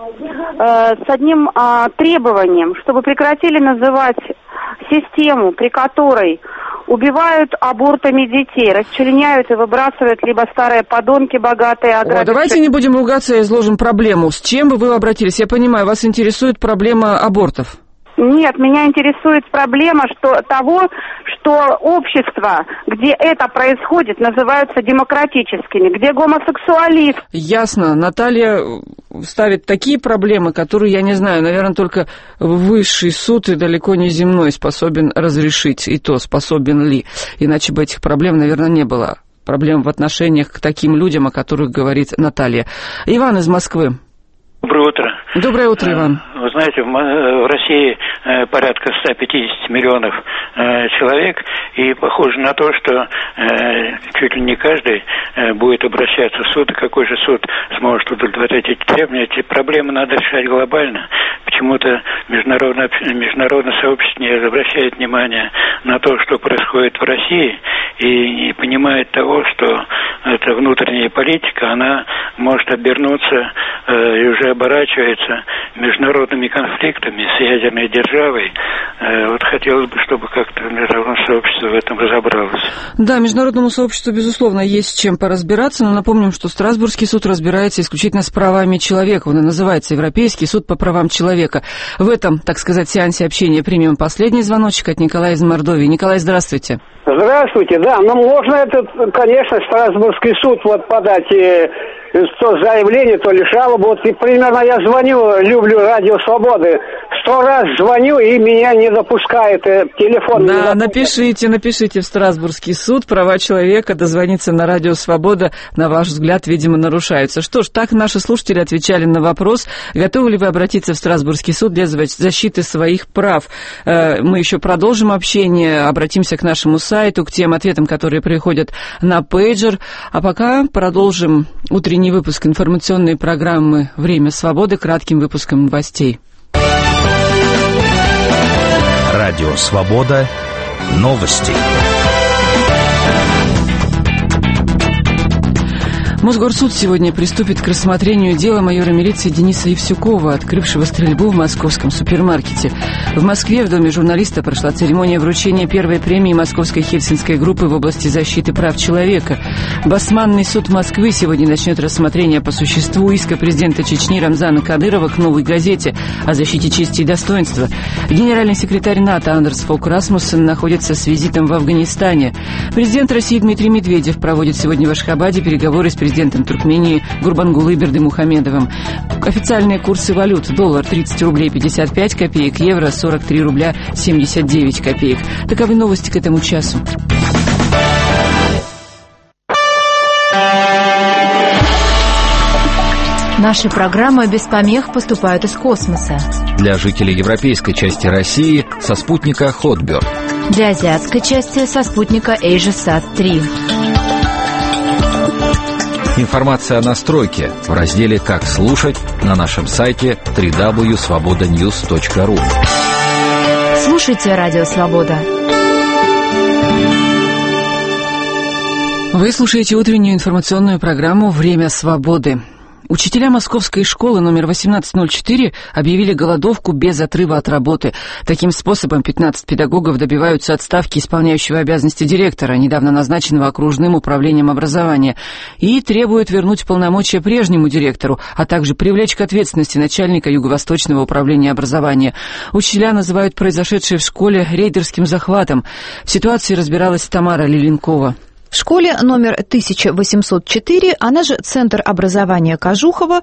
с одним требованием, чтобы прекратили называть систему, при которой убивают абортами детей, расчленяют и выбрасывают либо старые подонки богатые, давайте не будем ругаться, изложим проблему. С чем бы вы обратились? Я понимаю, вас интересует проблема абортов. Нет, меня интересует проблема того, что общества, где это происходит, называются демократическими, где гомосексуализм. Ясно. Наталья ставит такие проблемы, которые, я не знаю, наверное, только высший суд и далеко не земной способен разрешить, и то способен ли. Иначе бы этих проблем, наверное, не было. Проблем в отношениях к таким людям, о которых говорит Наталья. Иван из Москвы. Доброе утро. Доброе утро, Иван. Вы знаете, в России порядка 150 миллионов человек, и похоже на то, что чуть ли не каждый будет обращаться в суд, и какой же суд сможет удовлетворять эти требования. Эти проблемы надо решать глобально. Почему-то международное сообщество не обращает внимания на то, что происходит в России, и не понимает того, что эта внутренняя политика, она может обернуться и уже оборачивается международными конфликтами с ядерной державой. Вот хотелось бы, чтобы как-то международное сообщество в этом разобралось. Да, международному сообществу, безусловно, есть с чем поразбираться, но напомним, что Страсбургский суд разбирается исключительно с правами человека. Он и называется Европейский суд по правам человека. В этом, так сказать, сеансе общения примем последний звоночек от Николая из Мордовии. Николай, здравствуйте. Здравствуйте, да, но можно этот, конечно, Страсбургский суд подать то заявление, то ли жалобу. Вот и примерно я звоню, люблю Радио Свободы, 100 раз звоню, и меня не допускает телефон. Да, напишите в Страсбургский суд, права человека, дозвониться на Радио Свобода, на ваш взгляд, видимо, нарушаются. Что ж, так наши слушатели отвечали на вопрос, готовы ли вы обратиться в Страсбургский суд для защиты своих прав. Мы еще продолжим общение, обратимся к нашему сайту, к тем ответам, которые приходят на пейджер, а пока продолжим утренний выпуск информационной программы «Время свободы» кратким выпуском новостей. Радио «Свобода». Новости. Мосгорсуд сегодня приступит к рассмотрению дела майора милиции Дениса Евсюкова, открывшего стрельбу в московском супермаркете. В Москве в Доме журналиста прошла церемония вручения первой премии Московской Хельсинской группы в области защиты прав человека. Басманный суд Москвы сегодня начнет рассмотрение по существу иска президента Чечни Рамзана Кадырова к «Новой газете» о защите чести и достоинства. Генеральный секретарь НАТО Андерс Фок Расмуссен находится с визитом в Афганистане. Президент России Дмитрий Медведев проводит сегодня в Ашхабаде переговоры с президентом Туркмении Гурбангулы Бердымухамедовым. Официальные курсы валют: доллар 30 рублей 55 копеек, евро 43 рубля 79 копеек. Таковы новости к этому часу. Наши программы без помех поступают из космоса. Для жителей европейской части России со спутника Hotbird. Для азиатской части со спутника AsiaSat-3. Информация о настройке в разделе «Как слушать» на нашем сайте www.svobodanews.ru. Слушайте Радио Свобода. Вы слушаете утреннюю информационную программу «Время свободы». Учителя московской школы номер 1804 объявили голодовку без отрыва от работы. Таким способом 15 педагогов добиваются отставки исполняющего обязанности директора, недавно назначенного окружным управлением образования, и требуют вернуть полномочия прежнему директору, а также привлечь к ответственности начальника Юго-Восточного управления образования. Учителя называют произошедшее в школе рейдерским захватом. В ситуации разбиралась Тамара Лиленкова. В школе номер 1804, она же Центр образования Кожухова,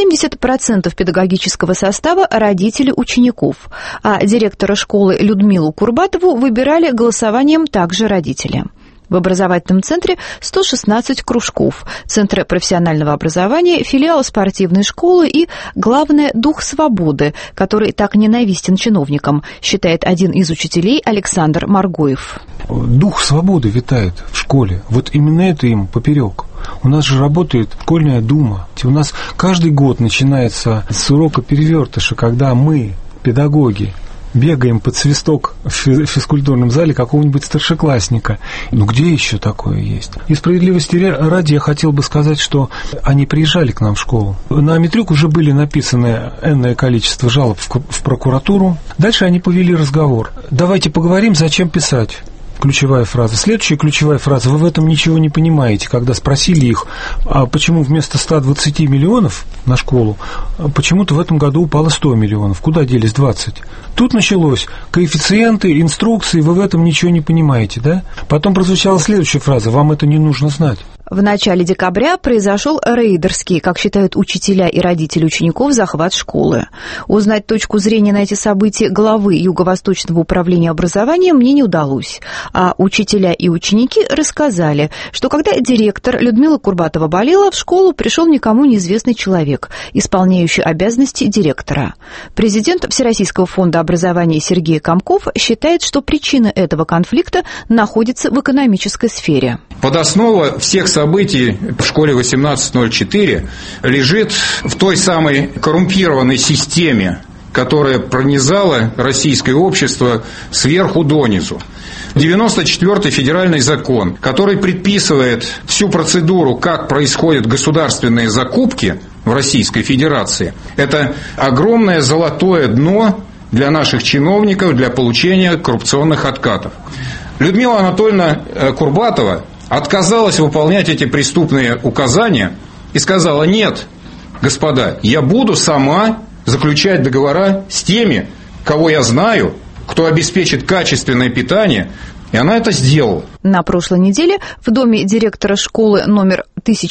70% педагогического состава – родители учеников, а директора школы Людмилу Курбатову выбирали голосованием также родители. В образовательном центре 116 кружков, Центр профессионального образования, филиал спортивной школы и, главное, дух свободы, который так ненавистен чиновникам, считает один из учителей Александр Маргоев. Дух свободы витает в школе. Вот именно это им поперек. У нас же работает школьная дума. У нас каждый год начинается с урока перевертыша, когда мы, педагоги, бегаем под свисток в физкультурном зале какого-нибудь старшеклассника. Ну, где еще такое есть? И справедливости ради я хотел бы сказать, что они приезжали к нам в школу. На Митрюк уже были написаны энное количество жалоб в прокуратуру. Дальше они повели разговор. Давайте поговорим, зачем писать. Ключевая фраза. Следующая ключевая фраза. Вы в этом ничего не понимаете. Когда спросили их, а почему вместо 120 миллионов на школу, почему-то в этом году упало 100 миллионов. Куда делись 20? Тут началось. Коэффициенты, инструкции, вы в этом ничего не понимаете, да? Потом прозвучала следующая фраза. Вам это не нужно знать. В начале декабря произошел рейдерский, как считают учителя и родители учеников, захват школы. Узнать точку зрения на эти события главы Юго-Восточного управления образования мне не удалось. А учителя и ученики рассказали, что когда директор Людмила Курбатова болела, в школу пришел никому неизвестный человек, исполняющий обязанности директора. Президент Всероссийского фонда образования Сергей Комков считает, что причина этого конфликта находится в экономической сфере. Подоснова всех событий в школе 1804 лежит в той самой коррумпированной системе, которая пронизала российское общество сверху донизу. 94-й федеральный закон, который предписывает всю процедуру, как происходят государственные закупки в Российской Федерации, это огромное золотое дно для наших чиновников для получения коррупционных откатов. Людмила Анатольевна Курбатова отказалась выполнять эти преступные указания и сказала: нет, господа, я буду сама заключать договора с теми, кого я знаю, кто обеспечит качественное питание, и она это сделала. На прошлой неделе в доме директора школы номер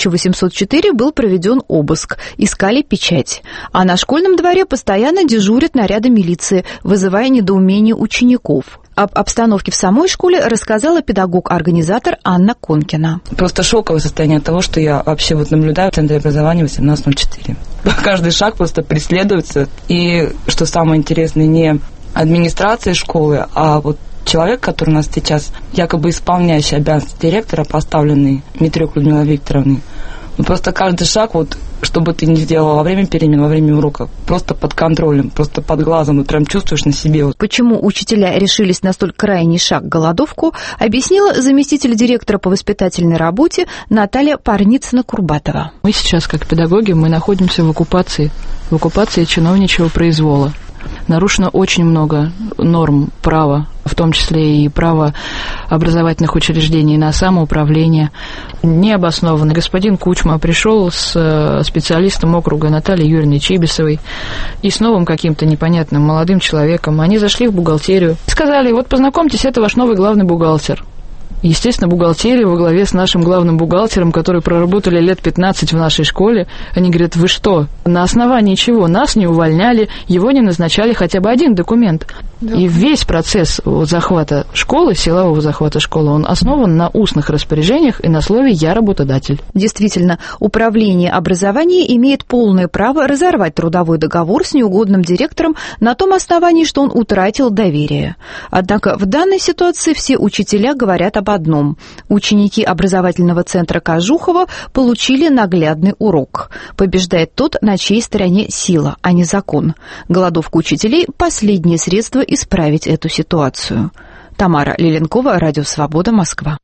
1804 был проведен обыск. Искали печать. А на школьном дворе постоянно дежурят наряды милиции, вызывая недоумение учеников. Об обстановке в самой школе рассказала педагог-организатор Анна Конкина. Просто шоковое состояние того, что я вообще наблюдаю в Центре образования 1804. Каждый шаг просто преследуется. И, что самое интересное, не администрация школы, а человек, который у нас сейчас якобы исполняющий обязанности директора, поставленный Митрюк Людмилой Викторовной, Просто каждый шаг, вот, что бы ты ни сделал во время перемен, во время урока, просто под контролем, просто под глазом, и прям чувствуешь на себе. Почему учителя решились на столь крайний шаг — голодовку, объяснила заместитель директора по воспитательной работе Наталья Парницына-Курбатова. Мы сейчас, как педагоги, мы находимся в оккупации чиновничьего произвола. Нарушено очень много норм права, в том числе и право образовательных учреждений на самоуправление. Необоснованно. Господин Кучма пришел с специалистом округа Натальей Юрьевной Чибисовой и с новым каким-то непонятным молодым человеком. Они зашли в бухгалтерию. Сказали: вот познакомьтесь, это ваш новый главный бухгалтер. Естественно, бухгалтерия во главе с нашим главным бухгалтером, которые проработали лет 15 в нашей школе, они говорят: вы что, на основании чего? Нас не увольняли, его не назначали, хотя бы один документ. Да. И весь процесс захвата школы, силового захвата школы, он основан на устных распоряжениях и на слове «я работодатель». Действительно, управление образования имеет полное право разорвать трудовой договор с неугодным директором на том основании, что он утратил доверие. Однако в данной ситуации все учителя говорят об одном. Ученики образовательного центра Кожухова получили наглядный урок. Побеждает тот, на чьей стороне сила, а не закон. Голодовка учителей – последнее средство исправить эту ситуацию. Тамара Лиленкова, Радио Свобода, Москва.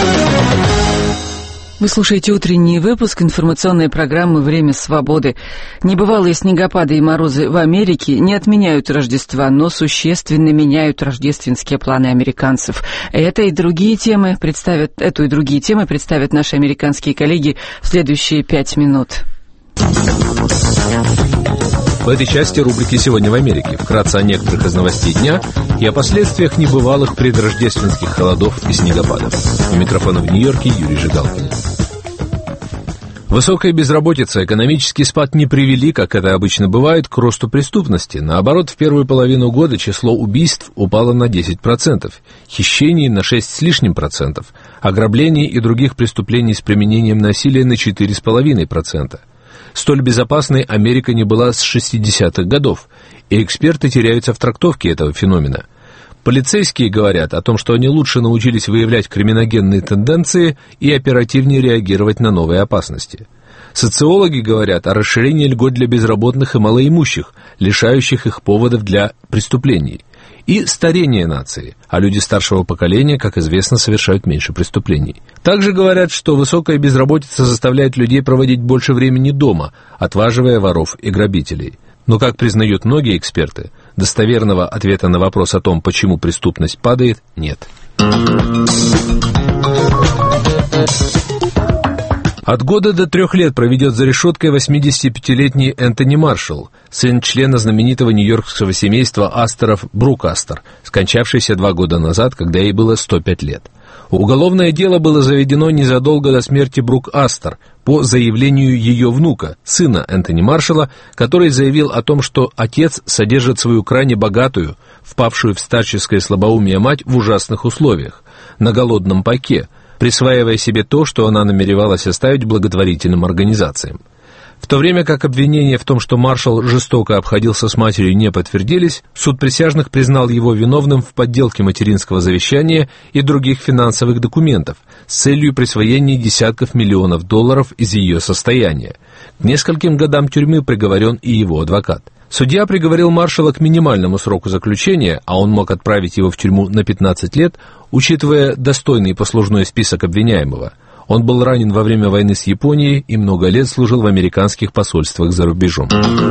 Вы слушаете утренний выпуск информационной программы «Время свободы». Небывалые снегопады и морозы в Америке не отменяют Рождества, но существенно меняют рождественские планы американцев. Эту и другие темы представят наши американские коллеги в следующие 5 минут. В этой части рубрики «Сегодня в Америке» вкратце о некоторых из новостей дня и о последствиях небывалых предрождественских холодов и снегопадов. У микрофона в Нью-Йорке Юрий Жигалкин. Высокая безработица, экономический спад не привели, как это обычно бывает, к росту преступности. Наоборот, в первую половину года число убийств упало на 10%, хищений на 6 с лишним %, ограблений и других преступлений с применением насилия на 4,5%. Столь безопасной Америка не была с 60-х годов, и эксперты теряются в трактовке этого феномена. Полицейские говорят о том, что они лучше научились выявлять криминогенные тенденции и оперативнее реагировать на новые опасности. Социологи говорят о расширении льгот для безработных и малоимущих, лишающих их поводов для преступлений. И старение нации, а люди старшего поколения, как известно, совершают меньше преступлений. Также говорят, что высокая безработица заставляет людей проводить больше времени дома, отваживая воров и грабителей. Но, как признают многие эксперты, достоверного ответа на вопрос о том, почему преступность падает, нет. От года до 3 лет проведет за решеткой 85-летний Энтони Маршалл, сын члена знаменитого нью-йоркского семейства Асторов Брук Астор, скончавшийся 2 года назад, когда ей было 105 лет. Уголовное дело было заведено незадолго до смерти Брук Астор по заявлению ее внука, сына Энтони Маршалла, который заявил о том, что отец содержит свою крайне богатую, впавшую в старческое слабоумие мать в ужасных условиях, на голодном пайке, присваивая себе то, что она намеревалась оставить благотворительным организациям. В то время как обвинения в том, что Маршалл жестоко обходился с матерью, не подтвердились, суд присяжных признал его виновным в подделке материнского завещания и других финансовых документов с целью присвоения десятков миллионов долларов из ее состояния. К нескольким годам тюрьмы приговорен и его адвокат. Судья приговорил Маршалла к минимальному сроку заключения, а он мог отправить его в тюрьму на 15 лет, учитывая достойный послужной список обвиняемого. Он был ранен во время войны с Японией и много лет служил в американских посольствах за рубежом.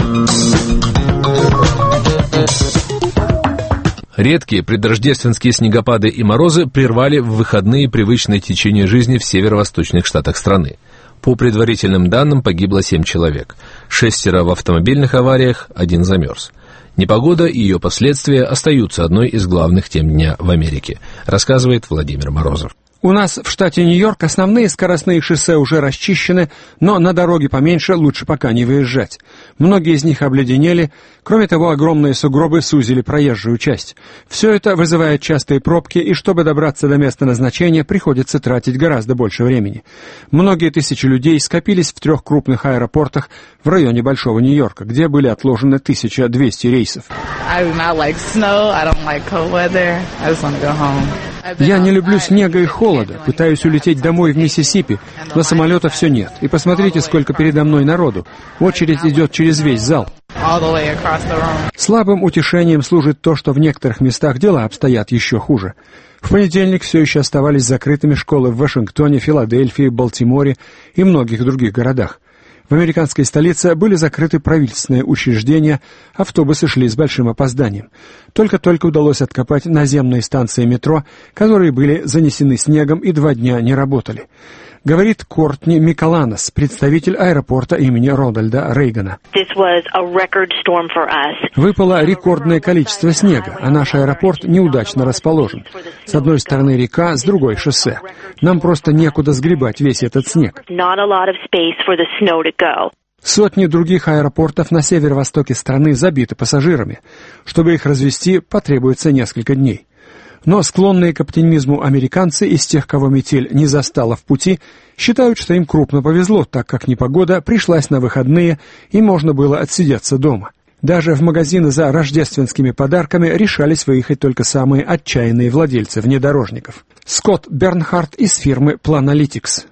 Редкие предрождественские снегопады и морозы прервали в выходные привычное течение жизни в северо-восточных штатах страны. По предварительным данным погибло 7 человек, 6 в автомобильных авариях, 1 замерз. Непогода и ее последствия остаются одной из главных тем дня в Америке, рассказывает Владимир Морозов. У нас в штате Нью-Йорк основные скоростные шоссе уже расчищены, но на дороге поменьше лучше пока не выезжать. Многие из них обледенели, кроме того, огромные сугробы сузили проезжую часть. Все это вызывает частые пробки, и чтобы добраться до места назначения, приходится тратить гораздо больше времени. Многие тысячи людей скопились в 3 крупных аэропортах в районе Большого Нью-Йорка, где были отложены 1200 рейсов. Я не люблю снега и холода, пытаюсь улететь домой в Миссисипи, но самолета все нет. И посмотрите, сколько передо мной народу. Очередь идет через весь зал. Слабым утешением служит то, что в некоторых местах дела обстоят еще хуже. В понедельник все еще оставались закрытыми школы в Вашингтоне, Филадельфии, Балтиморе и многих других городах. В американской столице были закрыты правительственные учреждения, автобусы шли с большим опозданием. Только-только удалось откопать наземные станции метро, которые были занесены снегом и 2 дня не работали. Говорит Кортни Миколанос, представитель аэропорта имени Рональда Рейгана. Выпало рекордное количество снега, а наш аэропорт неудачно расположен. С одной стороны река, с другой шоссе. Нам просто некуда сгребать весь этот снег. Сотни других аэропортов на северо-востоке страны забиты пассажирами. Чтобы их развезти, потребуется несколько дней. Но склонные к оптимизму американцы из тех, кого метель не застала в пути, считают, что им крупно повезло, так как непогода пришлась на выходные и можно было отсидеться дома. Даже в магазины за рождественскими подарками решались выехать только самые отчаянные владельцы внедорожников. Скотт Бернхард из фирмы Planalytics.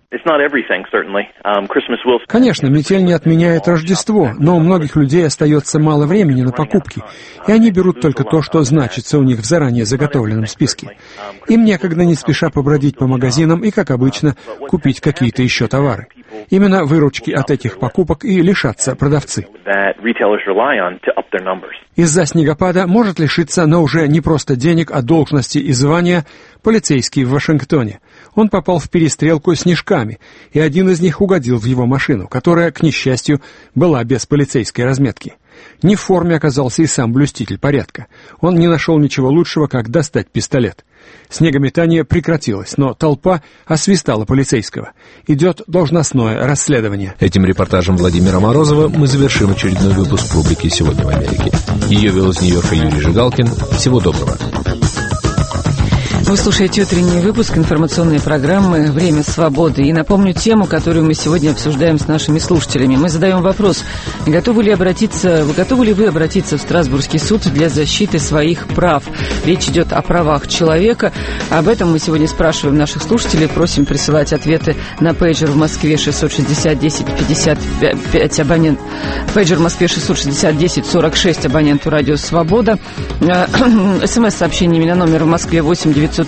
Конечно, метель не отменяет Рождество, но у многих людей остается мало времени на покупки, и они берут только то, что значится у них в заранее заготовленном списке. Им некогда не спеша побродить по магазинам и, как обычно, купить какие-то еще товары. Именно выручки от этих покупок и лишатся продавцы. Из-за снегопада может лишиться, но уже не просто денег, а должности и звания, полицейский в Вашингтоне. Он попал в перестрелку с снежками, и один из них угодил в его машину, которая, к несчастью, была без полицейской разметки. Не в форме оказался и сам блюститель порядка. Он не нашел ничего лучшего, как достать пистолет. Снегометание прекратилось, но толпа освистала полицейского. Идет должностное расследование. Этим репортажем Владимира Морозова мы завершим очередной выпуск рубрики «Сегодня в Америке». Ее вел из Нью-Йорка Юрий Жигалкин. Всего доброго. Вы слушаете утренний выпуск информационной программы «Время свободы». И напомню тему, которую мы сегодня обсуждаем с нашими слушателями. Мы задаем вопрос, готовы ли вы обратиться в Страсбургский суд для защиты своих прав? Речь идет о правах человека. Об этом мы сегодня спрашиваем наших слушателей. Просим присылать ответы на пейджер в Москве 660-10-55 абонент. Пейджер в Москве 660-10-46 абоненту «Радио Свобода». СМС-сообщениями на номер в Москве 8-903-743-2801.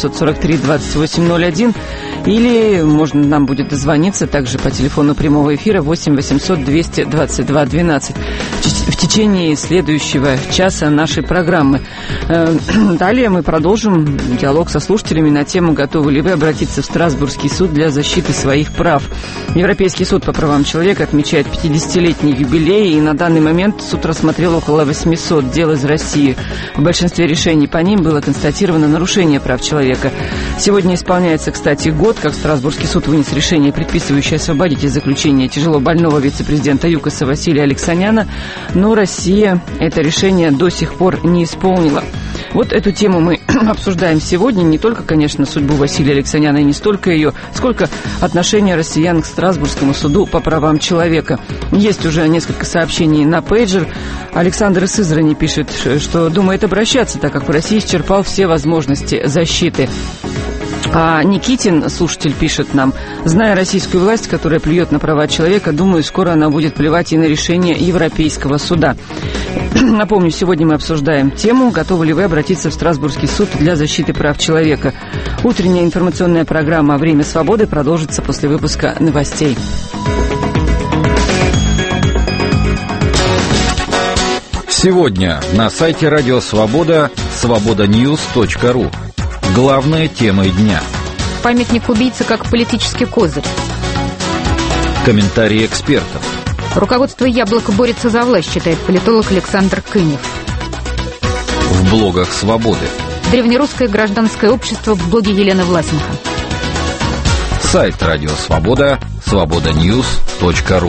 Или можно нам будет дозвониться также по телефону прямого эфира 8-800-222-12 в течение следующего часа нашей программы. Далее мы продолжим диалог со слушателями на тему, готовы ли вы обратиться в Страсбургский суд для защиты своих прав. Европейский суд по правам человека отмечает 50-летний юбилей, и на данный момент суд рассмотрел около 800 дел из России. В большинстве решений по ним было констатировано нарушение прав человека. Сегодня исполняется, кстати, год, как Страсбургский суд вынес решение, предписывающее освободить из заключения тяжело больного вице-президента ЮКОСа Василия Алексаняна, но Россия это решение до сих пор не исполнила. Вот эту тему мы обсуждаем сегодня. Не только, конечно, судьбу Василия Алексаняна, и не столько ее, сколько отношение россиян к Страсбургскому суду по правам человека. Есть уже несколько сообщений на пейджер. Александр из Сызрани пишет, что думает обращаться, так как в России исчерпал все возможности защиты. А Никитин, слушатель, пишет нам: зная российскую власть, которая плюет на права человека, думаю, скоро она будет плевать и на решение Европейского суда. Напомню, сегодня мы обсуждаем тему, готовы ли вы обратиться в Страсбургский суд для защиты прав человека. Утренняя информационная программа «Время свободы» продолжится после выпуска новостей. Сегодня на сайте Радио Свобода свободаnews.ru. Главная тема дня. Памятник убийцы как политический козырь. Комментарии экспертов. Руководство «Яблоко» борется за власть, считает политолог Александр Кынев. В блогах «Свободы». Древнерусское гражданское общество в блоге Елены Власенко. Сайт Радио Свобода свободаnews.ru.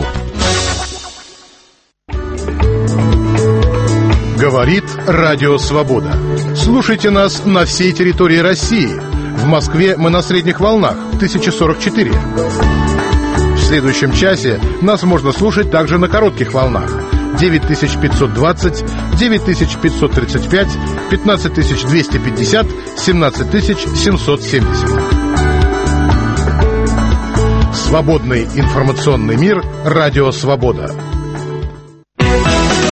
Говорит Радио Свобода. Слушайте нас на всей территории России. В Москве мы на средних волнах 1044. В следующем часе нас можно слушать также на коротких волнах 9520, 9535, 15250, 17770. Свободный информационный мир. Радио «Свобода».